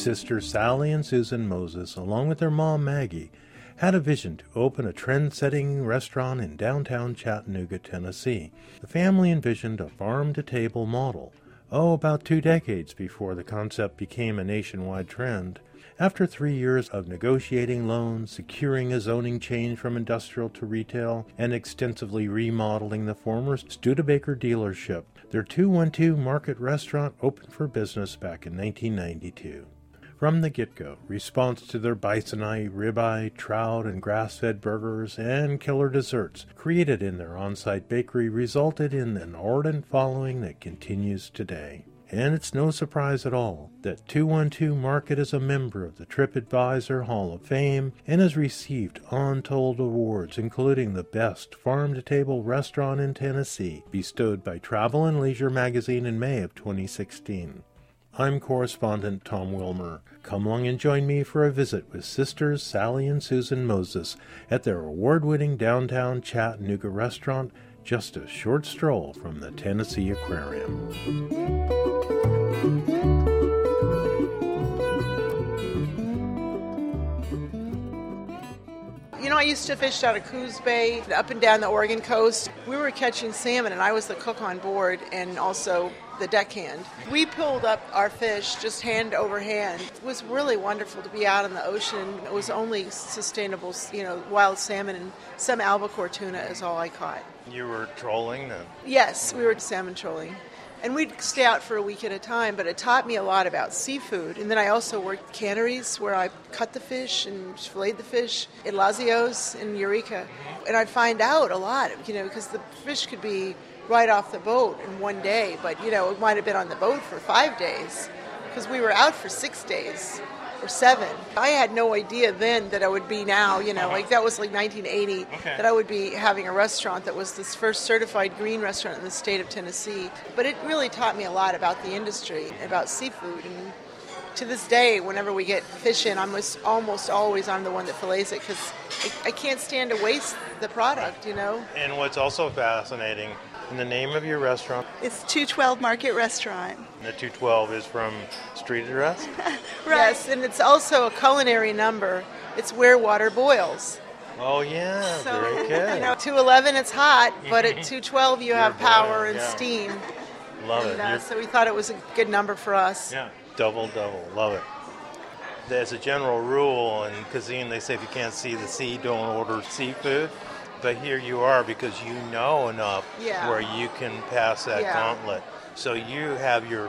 sisters Sally and Susan Moses, along with their mom Maggie, had a vision to open a trend-setting restaurant in downtown Chattanooga, Tennessee. The family envisioned a farm-to-table model, about 2 decades before the concept became a nationwide trend. After 3 years of negotiating loans, securing a zoning change from industrial to retail, and extensively remodeling the former Studebaker dealership, their 212 Market restaurant opened for business back in 1992. From the get-go, response to their bison eye, ribeye, trout, and grass-fed burgers and killer desserts created in their on-site bakery resulted in an ardent following that continues today. And it's no surprise at all that 212 Market is a member of the TripAdvisor Hall of Fame and has received untold awards, including the Best Farm-to-Table Restaurant in Tennessee, bestowed by Travel and Leisure magazine in May of 2016. I'm correspondent Tom Wilmer. Come along and join me for a visit with sisters Sally and Susan Moses at their award-winning downtown Chattanooga restaurant, just a short stroll from the Tennessee Aquarium. You know, I used to fish out of Coos Bay, up and down the Oregon coast. We were catching salmon, and I was the cook on board and also the deckhand. We pulled up our fish just hand over hand. It was really wonderful to be out in the ocean. It was only sustainable, wild salmon and some albacore tuna is all I caught. You were trolling then? Yes, we were salmon trolling. And we'd stay out for a week at a time, but it taught me a lot about seafood. And then I also worked canneries where I cut the fish and filleted the fish at Lazio's in Eureka. And I'd find out a lot, because the fish could be right off the boat in one day, but, it might have been on the boat for 5 days because we were out for 6 days or 7. I had no idea then that I would be now, that was like 1980, that I would be having a restaurant that was this first certified green restaurant in the state of Tennessee. But it really taught me a lot about the industry, about seafood. And to this day, whenever we get fish in, almost always I'm the one that fillets it because I can't stand to waste the product, And what's also fascinating, in the name of your restaurant? It's 212 Market Restaurant. The 212 is from street address? Right. Yes, and it's also a culinary number. It's where water boils. Oh, yeah, so, very good. 211 it's hot, but at 212 you have power and steam. Love it. So we thought it was a good number for us. Yeah, double, love it. There's a general rule in cuisine, they say if you can't see the sea, don't order seafood. But here you are because you know enough where you can pass that gauntlet. So you have your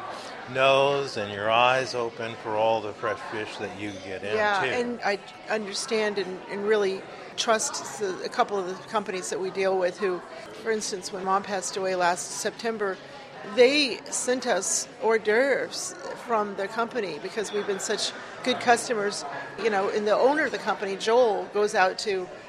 nose and your eyes open for all the fresh fish that you get in, too. Yeah, and I understand and really trust a couple of the companies that we deal with who, for instance, when Mom passed away last September, they sent us hors d'oeuvres from the company because we've been such good customers. And the owner of the company, Joel, goes out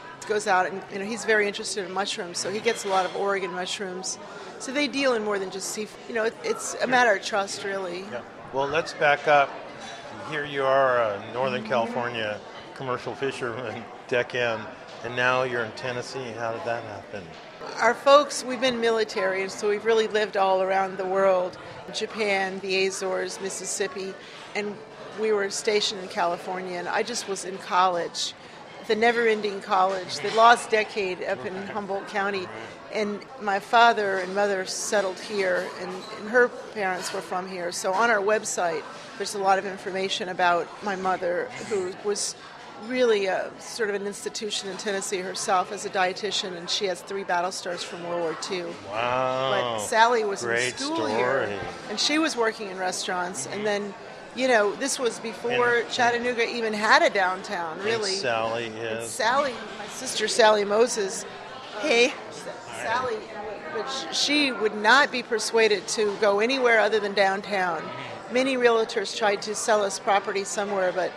and he's very interested in mushrooms, so he gets a lot of Oregon mushrooms. So they deal in more than just seafood. It's a matter of trust, really. Yeah. Well, let's back up. Here you are, a Northern California commercial fisherman, deckhand, and now you're in Tennessee. How did that happen? Our folks, we've been military, and so we've really lived all around the world. Japan, the Azores, Mississippi, and we were stationed in California, and I just was in college. The never-ending college, the lost decade up in Humboldt County. And my father and mother settled here, and her parents were from here. So on our website, there's a lot of information about my mother, who was really sort of an institution in Tennessee herself as a dietitian, and she has 3 battle stars from World War II. Wow. But Sally was Great in school story. here, and she was working in restaurants, and then this was before Chattanooga even had a downtown, really. And Sally is? And Sally, my sister Sally Moses. Hey. Sally, but she would not be persuaded to go anywhere other than downtown. Many realtors tried to sell us property somewhere, but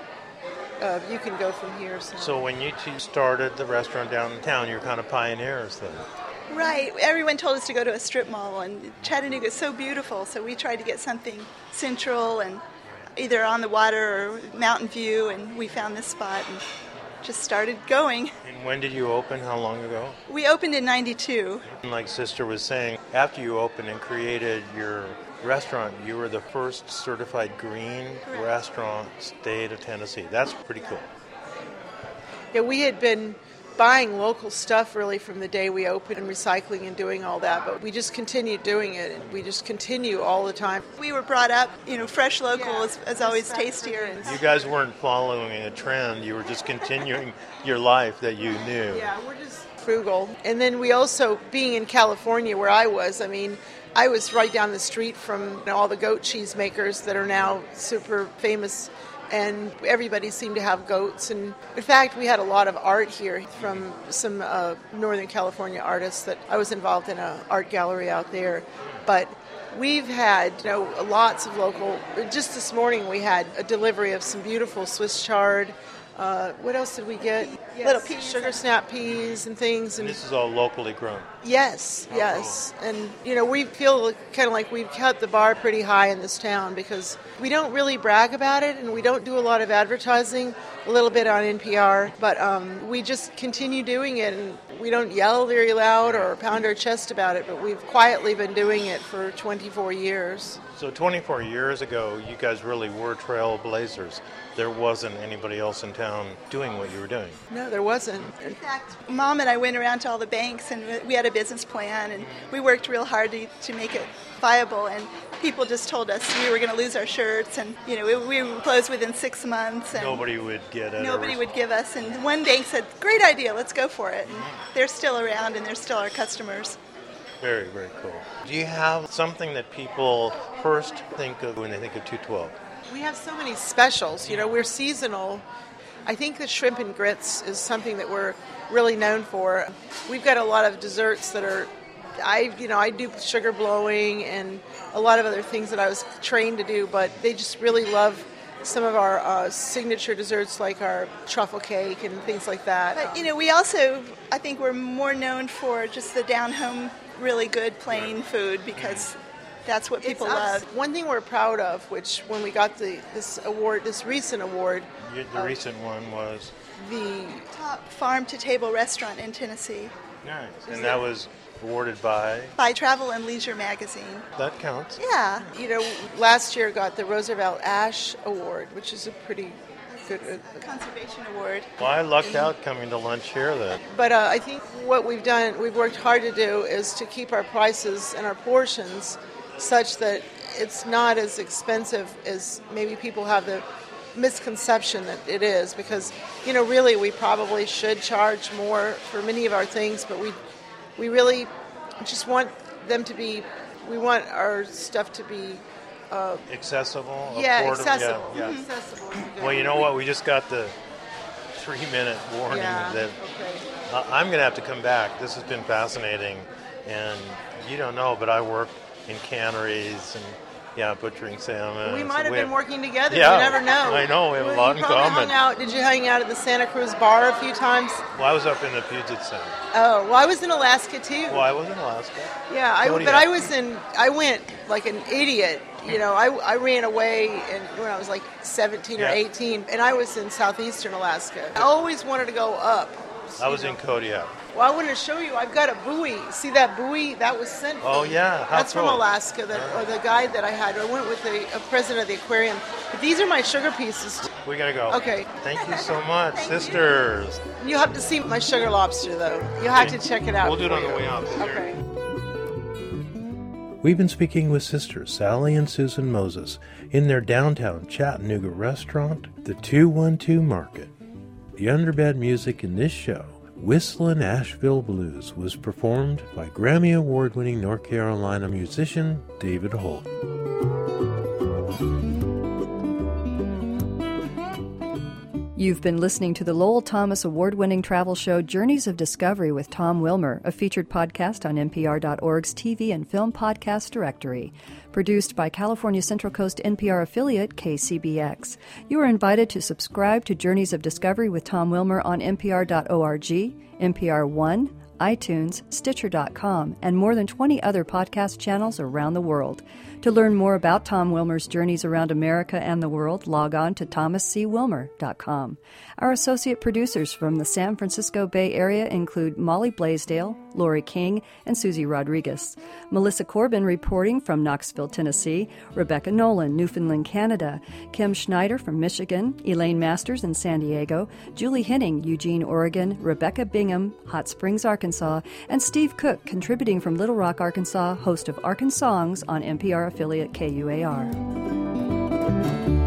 you can go from here. So when you two started the restaurant downtown, you're kind of pioneers then? Right. Everyone told us to go to a strip mall, and Chattanooga is so beautiful, so we tried to get something central and either on the water or mountain view, and we found this spot and just started going. And when did you open? How long ago? We opened in 92. Like Sister was saying, after you opened and created your restaurant, you were the first certified green Correct. restaurant state of Tennessee. That's pretty cool. Yeah, we had been buying local stuff really from the day we opened and recycling and doing all that, but we just continued doing it, and we just continue all the time. We were brought up, fresh local Yeah, is always respect for tastier. And things. You guys weren't following a trend. You were just continuing your life that you knew. Yeah, we're just frugal. And then we also, being in California where I was right down the street from all the goat cheese makers that are now super famous, and everybody seemed to have goats. And in fact, we had a lot of art here from some Northern California artists that I was involved in an art gallery out there. But we've had lots of local. Just this morning we had a delivery of some beautiful Swiss chard. What else did we get? Little peas. Sugar snap peas and things. And this is all locally grown. Yes. And, we feel kind of like we've kept the bar pretty high in this town because we don't really brag about it and we don't do a lot of advertising, a little bit on NPR, but we just continue doing it, and we don't yell very loud or pound our chest about it, but we've quietly been doing it for 24 years. So 24 years ago, you guys really were trailblazers. There wasn't anybody else in town doing what you were doing. No, there wasn't. in fact, Mom and I went around to all the banks, and we had a business plan, and we worked real hard to make it viable, and people just told us we were going to lose our shirts, and we would close within 6 months, and Nobody would get it. nobody would give us. And one bank said, "Great idea, let's go for it." And they're still around, and they're still our customers. Very, very cool. Do you have something that people first think of when they think of 212? We have so many specials. We're seasonal. I think the shrimp and grits is something that we're really known for. We've got a lot of desserts that are, I do sugar blowing and a lot of other things that I was trained to do, but they just really love some of our signature desserts like our truffle cake and things like that. But, we also, I think we're more known for just the down-home, really good plain food because that's what people love. One thing we're proud of, which when we got this recent award. The recent one was? The top farm-to-table restaurant in Tennessee. Nice. And that was awarded by? By Travel and Leisure magazine. That counts. Yeah. Last year got the Roosevelt Ash Award, which is a pretty good Conservation Award. Well, I lucked out coming to lunch here then. But I think what we've worked hard to do is to keep our prices and our portions such that it's not as expensive as maybe people have the misconception that it is, because really we probably should charge more for many of our things, but we really just want them to be, we want our stuff to be accessible, affordable. Accessible. Yeah. Accessible. Well, you know what? We just got the 3-minute warning that okay. I'm going to have to come back. This has been fascinating, and you don't know, but I worked in canneries and butchering salmon. We might have been working together. Yeah, you never know. I know. We have a lot in common. Did you hang out at the Santa Cruz bar a few times? Well, I was up in the Puget Sound. Oh, well, I was in Alaska too. Well, I was in Alaska. Yeah, I went like an idiot. I ran away when I was like 17 or 18, and I was in southeastern Alaska. I always wanted to go up. I was in Kodiak. Well, I wanted to show you. I've got a buoy. See that buoy? That was sent. Oh, yeah. That's from Alaska. Or the guide that I had. I went with the president of the aquarium. But these are my sugar pieces. We got to go. Okay. Thank you so much, sisters. You have to see my sugar lobster, though. You'll have to check it out. We'll do it on the way out. Okay. We've been speaking with sisters Sally and Susan Moses in their downtown Chattanooga restaurant, the 212 Market. The underbed music in this show, Whistlin' Asheville Blues, was performed by Grammy Award-winning North Carolina musician David Holt. You've been listening to the Lowell Thomas Award-winning travel show Journeys of Discovery with Tom Wilmer, a featured podcast on NPR.org's TV and Film Podcast Directory. Produced by California Central Coast NPR affiliate KCBX. You are invited to subscribe to Journeys of Discovery with Tom Wilmer on NPR.org, NPR One, iTunes, Stitcher.com, and more than 20 other podcast channels around the world. To learn more about Tom Wilmer's journeys around America and the world, log on to thomascwilmer.com. Our associate producers from the San Francisco Bay Area include Molly Blaisdell, Lori King, and Susie Rodriguez. Melissa Corbin reporting from Knoxville, Tennessee, Rebecca Nolan, Newfoundland, Canada, Kim Schneider from Michigan, Elaine Masters in San Diego, Julie Henning, Eugene, Oregon, Rebecca Bingham, Hot Springs, Arkansas, and Steve Cook, contributing from Little Rock, Arkansas, host of Arkansongs on NPR affiliate KUAR.